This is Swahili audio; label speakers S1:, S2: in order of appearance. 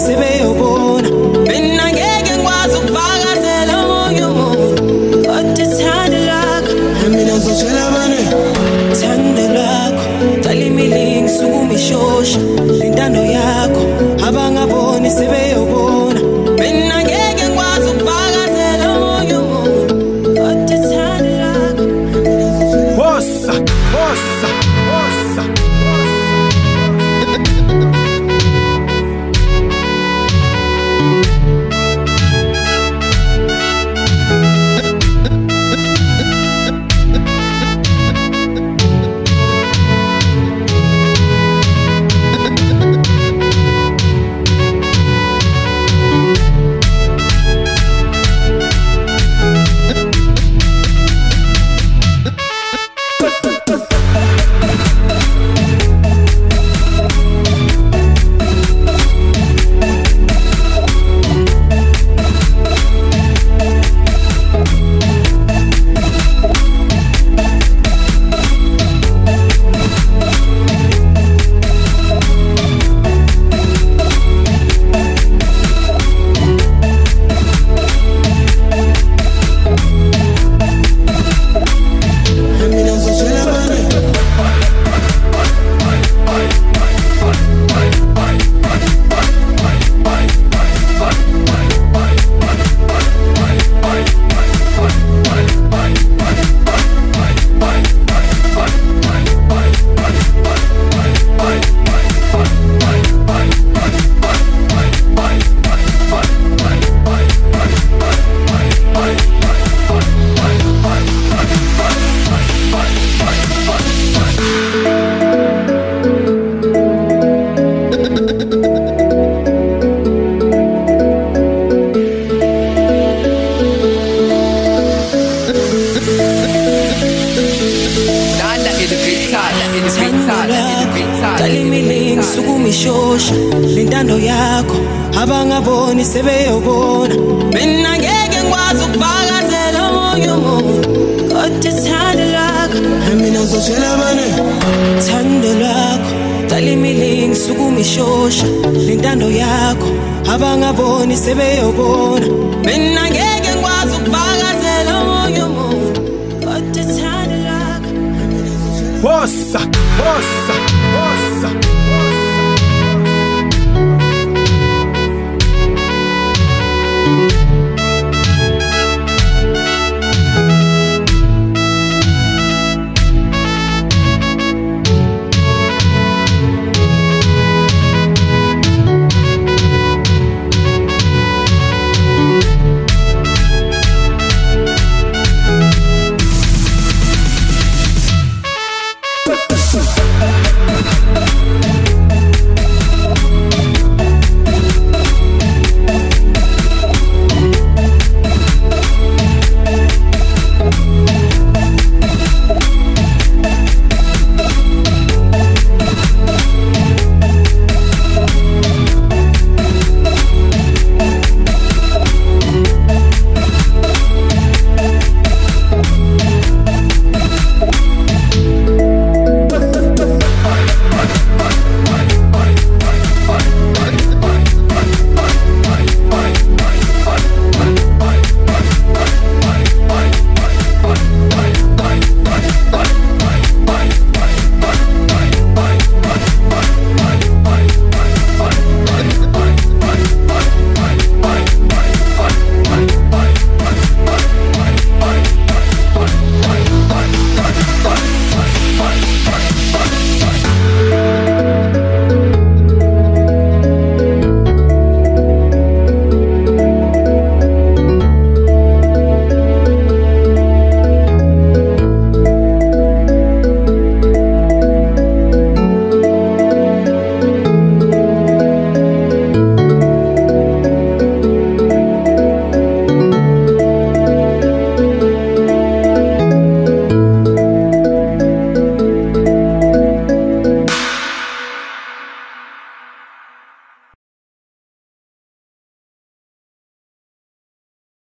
S1: sebeyobona mina ngeke ngikwazi ukuvakazela omunye umuntu kodwa ithanda lakho mina ngizotshela bani thanda lakho dala imilingi sukuma ishosha lentando yakho abangaboni sebeyobona mina ngeke ngikwazi ukuvakazela omunye umuntu kodwa ithanda lakho
S2: Bossa, bossa, bossa.
S1: Umishosha lentando yakho abangaboni sebeyobona mina ngeke ngikwazi ukuvakazela omunye umuntu kodwa ithanda lakho mina ngizotshela bani thanda lakho dala imilingi sukuma ishosha lentando yakho abangaboni sebeyobona mina ngeke ngikwazi ukuvakazela omunye umuntu kodwa ithanda lakho
S2: Bossa, bossa, bossa.